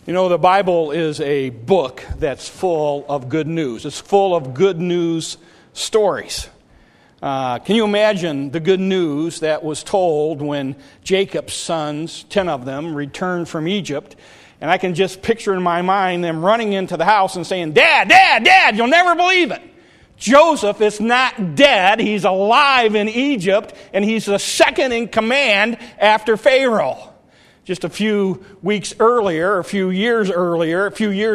You know, the Bible is a book that's full of good news. It's full of good news stories. Can you imagine the good news that was told when Jacob's sons, 10 of them, returned from Egypt? And I can just picture in my mind them running into the house and saying, "Dad, Dad, Dad, you'll never believe it. Joseph is not dead. He's alive in Egypt, and he's the second in command after Pharaoh." Just a few weeks earlier, a few years earlier,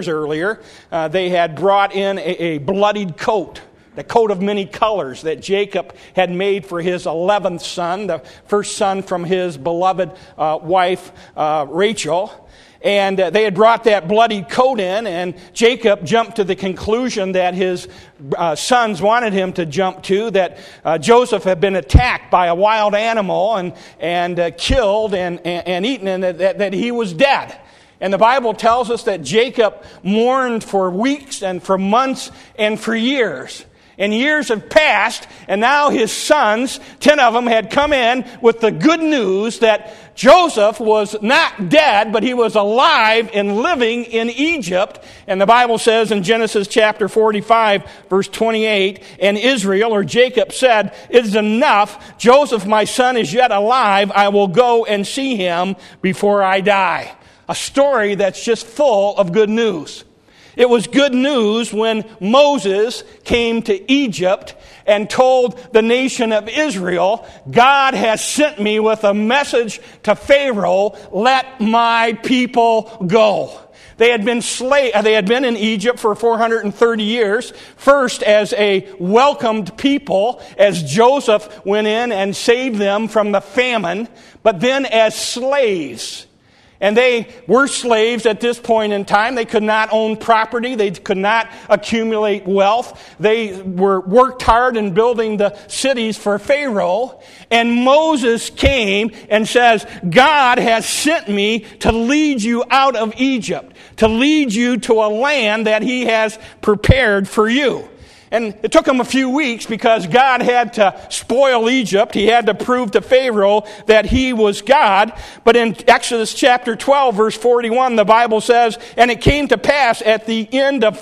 they had brought in a bloodied coat, the coat of many colors that Jacob had made for his 11th son, the first son from his beloved wife, Rachel. And they had brought that bloody coat in, and Jacob jumped to the conclusion that his sons wanted him to jump to, that Joseph had been attacked by a wild animal and killed and eaten, and that he was dead. And the Bible tells us that Jacob mourned for weeks and for months and for years. And years have passed, and now his sons, 10 of them, had come in with the good news that Joseph was not dead, but he was alive and living in Egypt. And the Bible says in Genesis chapter 45, verse 28, "And Israel," or Jacob, said, "It is enough. Joseph, my son, is yet alive. I will go and see him before I die." A story that's just full of good news. It was good news when Moses came to Egypt and told the nation of Israel, "God has sent me with a message to Pharaoh, let my people go." They had been in Egypt for 430 years, first as a welcomed people, as Joseph went in and saved them from the famine, but then as slaves. And they were slaves at this point in time. They could not own property. They could not accumulate wealth. They were worked hard in building the cities for Pharaoh. And Moses came and says, "God has sent me to lead you out of Egypt, to lead you to a land that he has prepared for you." And it took him a few weeks because God had to spoil Egypt. He had to prove to Pharaoh that he was God. But in Exodus chapter 12, verse 41, the Bible says, "And it came to pass at the end of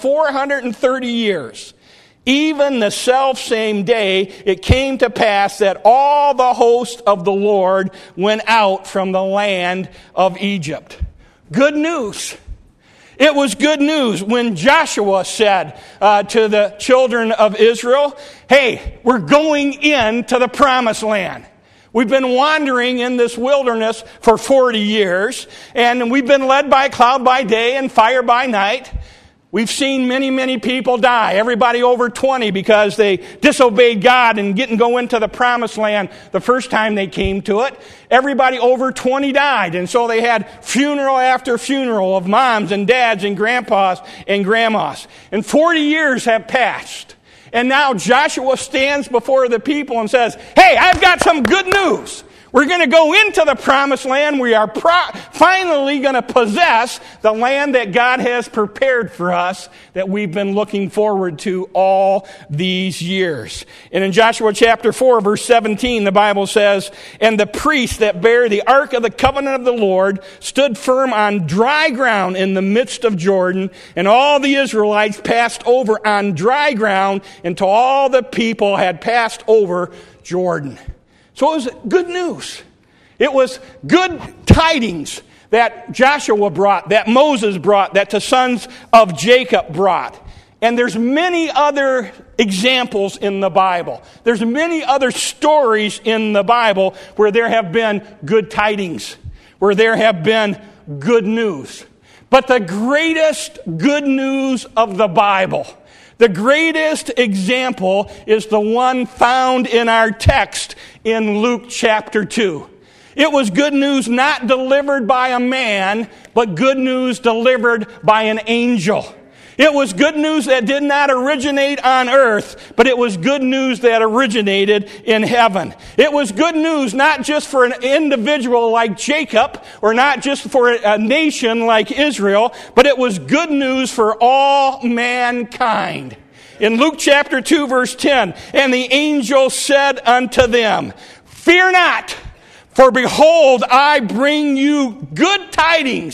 430 years, even the selfsame day, it came to pass that all the host of the Lord went out from the land of Egypt." Good news. It was good news when Joshua said to the children of Israel, "Hey, we're going into the promised land. We've been wandering in this wilderness for 40 years, and we've been led by cloud by day and fire by night. We've seen many, many people die, everybody over 20, because they disobeyed God and didn't go into the promised land the first time they came to it. Everybody over 20 died, and so they had funeral after funeral of moms and dads and grandpas and grandmas. And 40 years have passed, and now Joshua stands before the people and says, "Hey, I've got some good news. We're going to go into the promised land. We are finally going to possess the land that God has prepared for us, that we've been looking forward to all these years." And in Joshua chapter 4, verse 17, the Bible says, "And the priests that bear the ark of the covenant of the Lord stood firm on dry ground in the midst of Jordan, and all the Israelites passed over on dry ground until all the people had passed over Jordan." So it was good news. It was good tidings that Joshua brought, that Moses brought, that the sons of Jacob brought. And there's many other examples in the Bible. There's many other stories in the Bible where there have been good tidings, where there have been good news. But the greatest good news of the Bible, the greatest example, is the one found in our text in Luke chapter 2. It was good news not delivered by a man, but good news delivered by an angel. It was good news that did not originate on earth, but it was good news that originated in heaven. It was good news not just for an individual like Jacob, or not just for a nation like Israel, but it was good news for all mankind. In Luke chapter 2, verse 10, "And the angel said unto them, Fear not, for behold, I bring you good tidings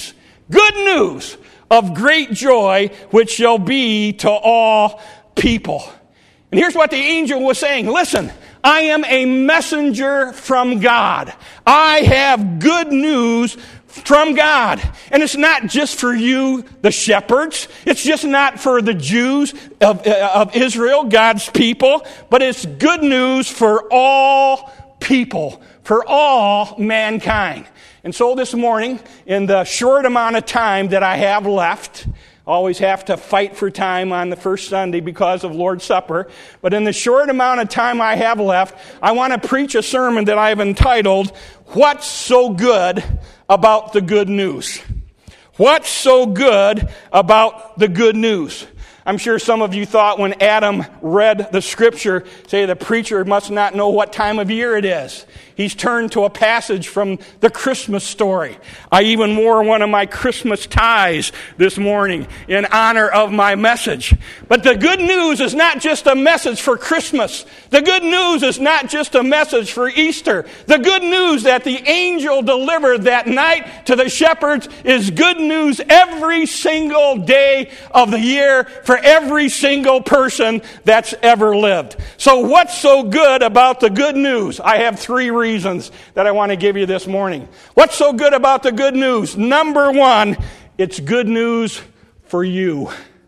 Good news of great joy, which shall be to all people. And here's what the angel was saying. Listen, I am a messenger from God. I have good news from God. And it's not just for you, the shepherds. It's just not for the Jews of Israel, God's people. But it's good news for all people, for all mankind. And so this morning, in the short amount of time that I have left, always have to fight for time on the first Sunday because of Lord's Supper. But in the short amount of time I have left, I want to preach a sermon that I've entitled, What's So Good About the Good News? What's so good about the good news? I'm sure some of you thought when Adam read the scripture, say the preacher must not know what time of year it is. He's turned to a passage from the Christmas story. I even wore one of my Christmas ties this morning in honor of my message. But the good news is not just a message for Christmas. The good news is not just a message for Easter. The good news that the angel delivered that night to the shepherds is good news every single day of the year for every single person that's ever lived. So what's so good about the good news? I have 3 reasons that I want to give you this morning. What's so good about the good news? Number 1, it's good news for you.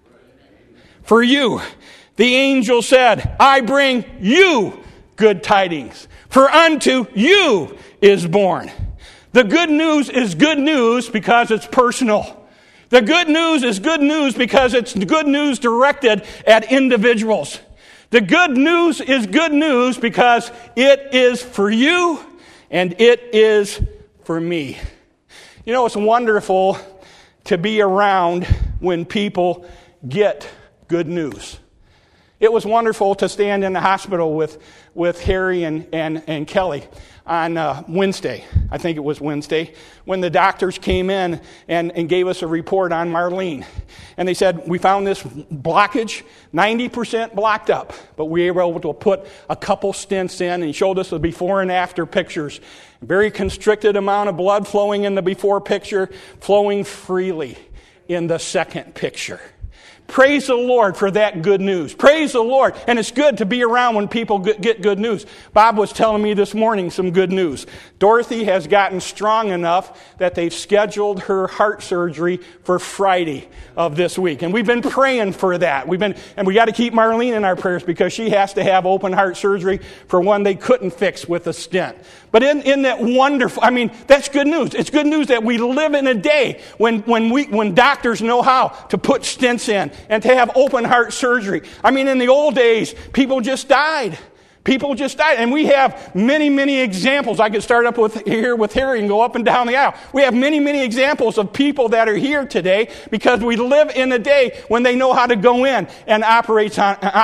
For you. The angel said, I bring you good tidings, for unto you is born. The good news is good news because it's personal. The good news is good news because it's good news directed at individuals. The good news is good news because it is for you and it is for me. You know, it's wonderful to be around when people get good news. It was wonderful to stand in the hospital with Harry and Kelly on Wednesday. I think it was Wednesday, when the doctors came in and gave us a report on Marlene. And they said, we found this blockage, 90% blocked up, but we were able to put a couple stents in, and he showed us the before and after pictures. Very constricted amount of blood flowing in the before picture, flowing freely in the second picture. Praise the Lord for that good news. Praise the Lord. And it's good to be around when people get good news. Bob was telling me this morning some good news. Dorothy has gotten strong enough that they've scheduled her heart surgery for Friday of this week. And we've been praying for that. And we got to keep Marlene in our prayers because she has to have open heart surgery for one they couldn't fix with a stent. But in that wonderful, that's good news. It's good news that we live in a day when doctors know how to put stents in and to have open heart surgery. In the old days, people just died. People just died. And we have many, many examples. I could start up with Harry and go up and down the aisle. We have many, many examples of people that are here today because we live in a day when they know how to go in and operate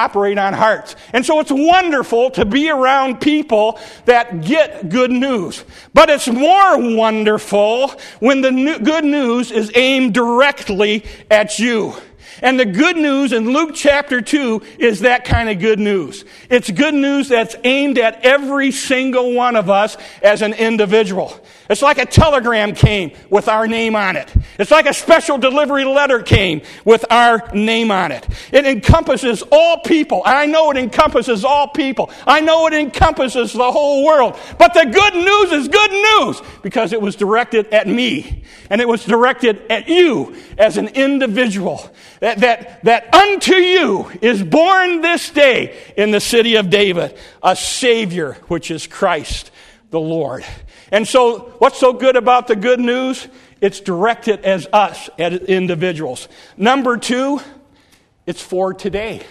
on hearts. And so it's wonderful to be around people that get good news. But it's more wonderful when the good news is aimed directly at you. And the good news in Luke chapter 2 is that kind of good news. It's good news that's aimed at every single one of us as an individual. It's like a telegram came with our name on it. It's like a special delivery letter came with our name on it. It encompasses all people. And I know it encompasses all people. I know it encompasses the whole world. But the good news is good news because it was directed at me. And it was directed at you as an individual. That unto you is born this day in the city of David a Savior, which is Christ the Lord. And so what's so good about the good news? It's directed as us, as individuals. Number 2, it's for today.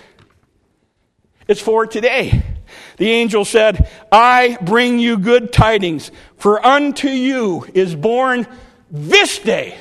It's for today. The angel said, I bring you good tidings, for unto you is born this day.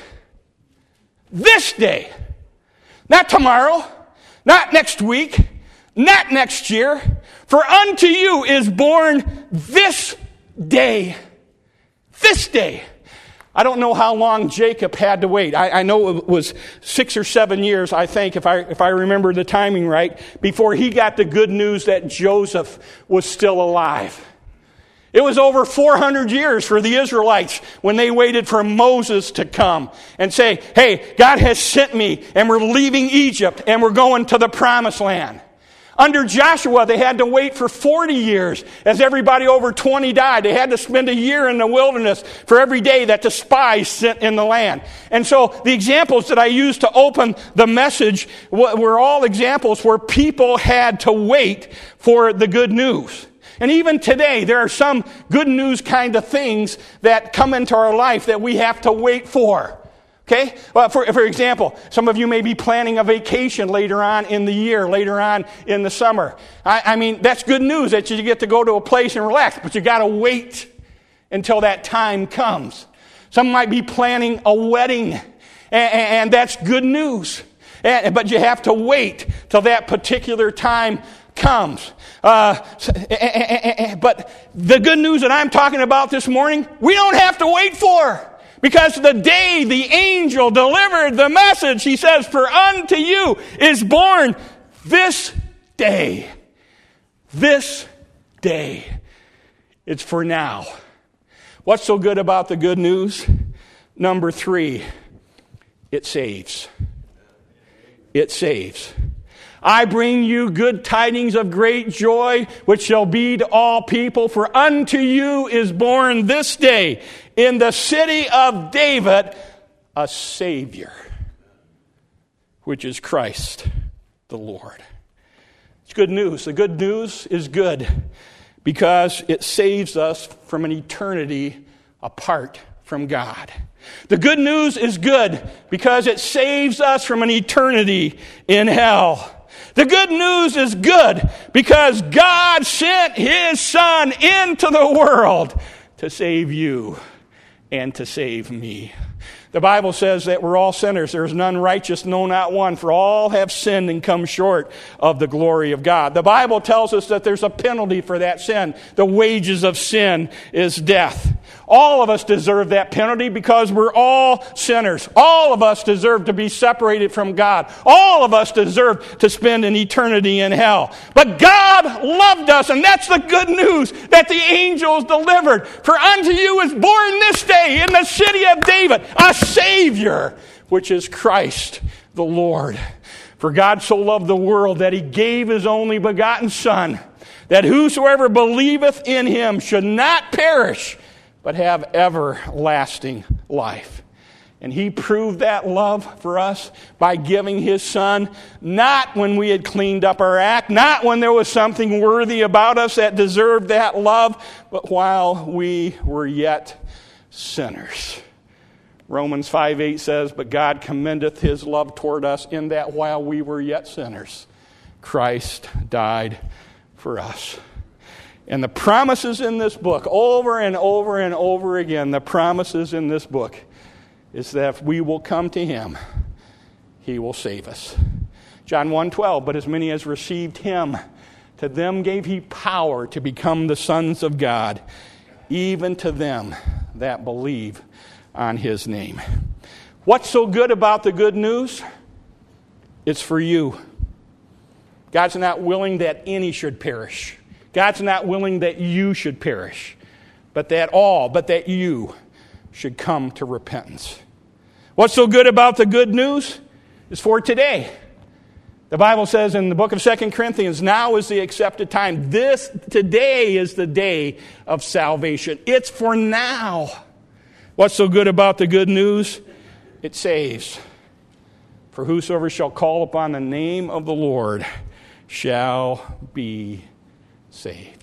This day. Not tomorrow, not next week, not next year. For unto you is born this day. This day. I don't know how long Jacob had to wait. I know it was 6 or 7 years, I think, if I remember the timing right, before he got the good news that Joseph was still alive. It was over 400 years for the Israelites when they waited for Moses to come and say, hey, God has sent me and we're leaving Egypt and we're going to the promised land. Under Joshua, they had to wait for 40 years as everybody over 20 died. They had to spend a year in the wilderness for every day that the spies sent in the land. And so the examples that I used to open the message were all examples where people had to wait for the good news. And even today, there are some good news kind of things that come into our life that we have to wait for. Okay? Well, for example, some of you may be planning a vacation later on in the year, later on in the summer. I mean, that's good news that you get to go to a place and relax, but you got to wait until that time comes. Some might be planning a wedding, and that's good news. But you have to wait till that particular time comes. But the good news that I'm talking about this morning, we don't have to wait for. Because the day the angel delivered the message, he says, for unto you is born this day. This day. It's for now. What's so good about the good news? Number 3, it saves. It saves. I bring you good tidings of great joy, which shall be to all people. For unto you is born this day in the city of David a Savior, which is Christ the Lord. It's good news. The good news is good because it saves us from an eternity apart from God. The good news is good because it saves us from an eternity in hell. The good news is good because God sent His Son into the world to save you and to save me. The Bible says that we're all sinners. There is none righteous, no, not one. For all have sinned and come short of the glory of God. The Bible tells us that there's a penalty for that sin. The wages of sin is death. All of us deserve that penalty because we're all sinners. All of us deserve to be separated from God. All of us deserve to spend an eternity in hell. But God loved us, and that's the good news that the angels delivered. For unto you is born this day in the city of David a Savior, which is Christ the Lord. For God so loved the world that He gave His only begotten Son, that whosoever believeth in Him should not perish, but have everlasting life. And He proved that love for us by giving His Son, not when we had cleaned up our act, not when there was something worthy about us that deserved that love, but while we were yet sinners. Romans 5:8 says, but God commendeth His love toward us in that while we were yet sinners, Christ died for us. And the promises in this book, over and over and over again, the promises in this book is that if we will come to Him, He will save us. John 1:12, but as many as received Him, to them gave He power to become the sons of God, even to them that believe on His name. What's so good about the good news? It's for you. God's not willing that any should perish. God's not willing that you should perish, but that you should come to repentance. What's so good about the good news? Is for today. The Bible says in the book of 2 Corinthians, now is the accepted time. Today is the day of salvation. It's for now. What's so good about the good news? It saves. For whosoever shall call upon the name of the Lord shall be saved.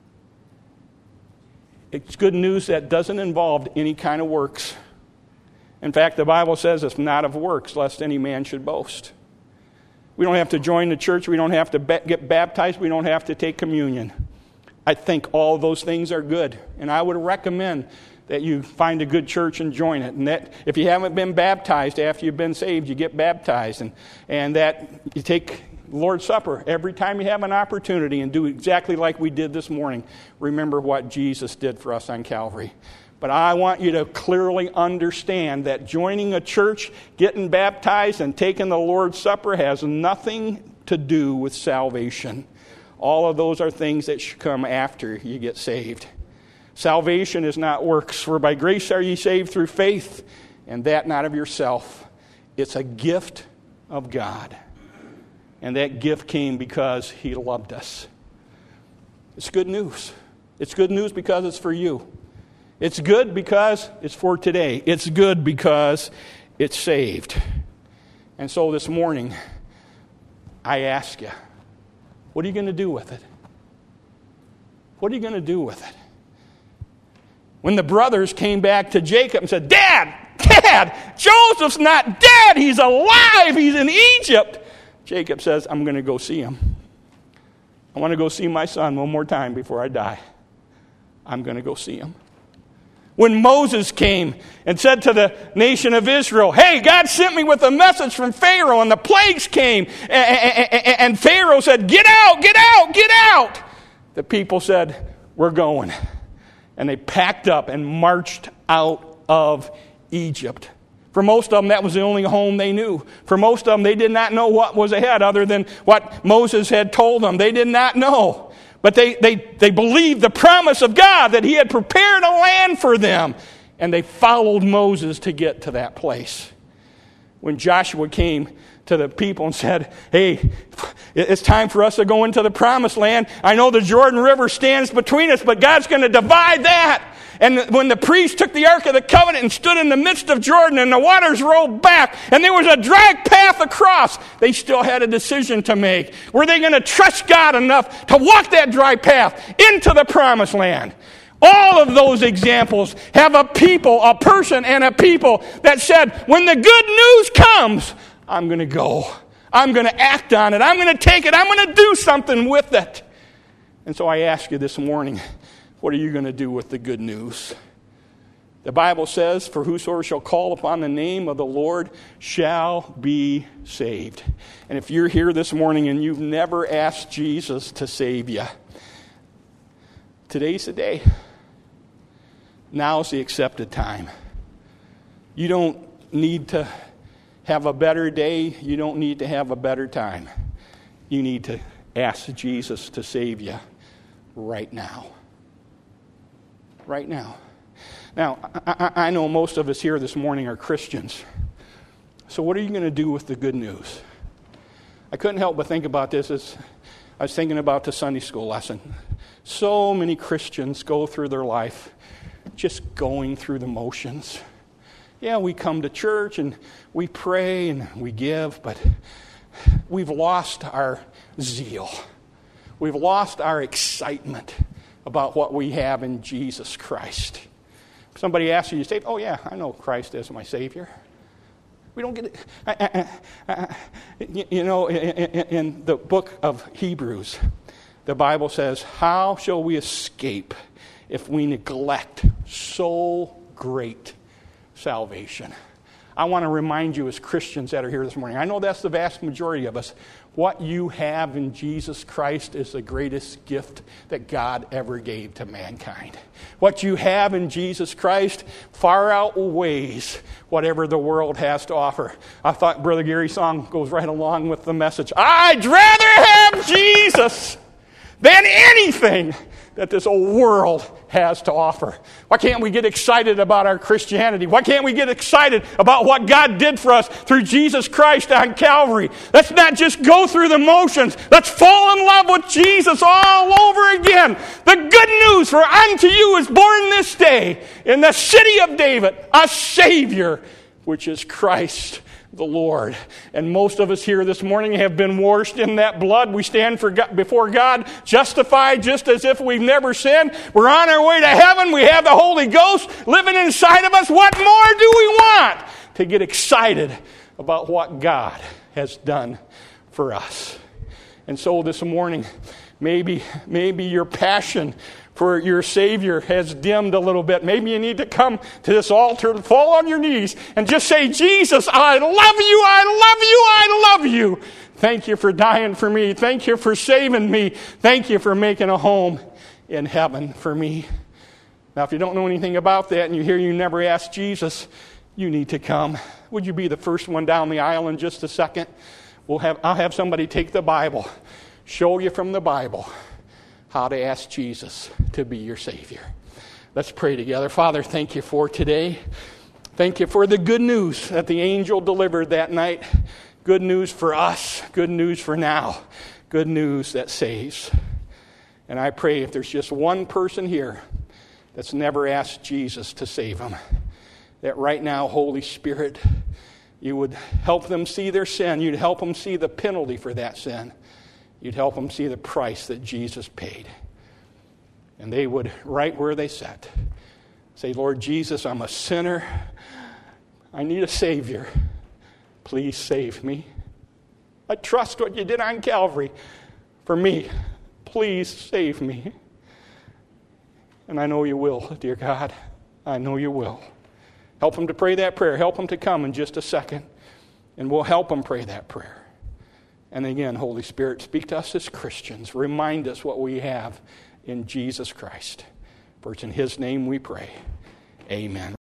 It's good news that doesn't involve any kind of works. In fact, the Bible says it's not of works, lest any man should boast. We don't have to join the church. We don't have to get baptized. We don't have to take communion. I think all those things are good. And I would recommend that you find a good church and join it. And that if you haven't been baptized after you've been saved, you get baptized. And that you take Lord's Supper every time you have an opportunity and do exactly like we did this morning. Remember what Jesus did for us on Calvary. But I want you to clearly understand that joining a church, getting baptized, and taking the Lord's Supper has nothing to do with salvation. All of those are things that should come after you get saved. Salvation is not works, for by grace are ye saved through faith, and that not of yourself. It's a gift of God. And that gift came because he loved us. It's good news. It's good news because it's for you. It's good because it's for today. It's good because it's saved. And so this morning, I ask you, what are you going to do with it? What are you going to do with it? When the brothers came back to Jacob and said, Dad, Joseph's not dead. He's alive. He's in Egypt. Jacob says, I'm going to go see him. I want to go see my son one more time before I die. I'm going to go see him. When Moses came and said to the nation of Israel, hey, God sent me with a message from Pharaoh, and the plagues came, and Pharaoh said, get out, get out, get out. The people said, we're going. And they packed up and marched out of Egypt. For most of them, that was the only home they knew. For most of them, they did not know what was ahead other than what Moses had told them. They did not know. But they believed the promise of God that he had prepared a land for them. And they followed Moses to get to that place. When Joshua came to the people and said, hey, it's time for us to go into the promised land. I know the Jordan River stands between us, but God's going to divide that. And when the priest took the Ark of the Covenant and stood in the midst of Jordan and the waters rolled back and there was a dry path across, they still had a decision to make. Were they going to trust God enough to walk that dry path into the promised land? All of those examples have a person and a people that said, when the good news comes, I'm going to go. I'm going to act on it. I'm going to take it. I'm going to do something with it. And so I ask you this morning, what are you going to do with the good news? The Bible says, for whosoever shall call upon the name of the Lord shall be saved. And if you're here this morning and you've never asked Jesus to save you, today's the day. Now's the accepted time. You don't need to have a better day. You don't need to have a better time. You need to ask Jesus to save you right now. Right now. Now, I know most of us here this morning are Christians. So what are you going to do with the good news? I couldn't help but think about this as I was thinking about the Sunday school lesson. So many Christians go through their life just going through the motions. Yeah, we come to church and we pray and we give, but we've lost our zeal. We've lost our excitement about what we have in Jesus Christ. If somebody asks you to say, oh yeah, I know Christ as my Savior. We don't get it. In the book of Hebrews, the Bible says, how shall we escape if we neglect so great salvation? I want to remind you as Christians that are here this morning, I know that's the vast majority of us, what you have in Jesus Christ is the greatest gift that God ever gave to mankind. What you have in Jesus Christ far outweighs whatever the world has to offer. I thought Brother Gary's song goes right along with the message. I'd rather have Jesus than anything that this old world has to offer. Why can't we get excited about our Christianity? Why can't we get excited about what God did for us through Jesus Christ on Calvary? Let's not just go through the motions. Let's fall in love with Jesus all over again. The good news, for unto you is born this day in the city of David a Savior, which is Christ the Lord. And most of us here this morning have been washed in that blood. We stand before God justified just as if we've never sinned. We're on our way to heaven. We have the Holy Ghost living inside of us. What more do we want to get excited about what God has done for us? And so this morning, maybe your passion for your Savior has dimmed a little bit. Maybe you need to come to this altar and fall on your knees and just say, Jesus, I love you, I love you, I love you. Thank you for dying for me. Thank you for saving me. Thank you for making a home in heaven for me. Now, if you don't know anything about that and you hear you never asked Jesus, you need to come. Would you be the first one down the aisle in just a second? I'll have somebody take the Bible, show you from the Bible how to ask Jesus to be your Savior. Let's pray together. Father, thank you for today. Thank you for the good news that the angel delivered that night. Good news for us. Good news for now. Good news that saves. And I pray if there's just one person here that's never asked Jesus to save them, that right now, Holy Spirit, you would help them see their sin. You'd help them see the penalty for that sin. You'd help them see the price that Jesus paid. And they would, right where they sat, say, Lord Jesus, I'm a sinner. I need a Savior. Please save me. I trust what you did on Calvary for me. Please save me. And I know you will, dear God. I know you will. Help them to pray that prayer. Help them to come in just a second. And we'll help them pray that prayer. And again, Holy Spirit, speak to us as Christians. Remind us what we have in Jesus Christ. For it's in His name we pray. Amen.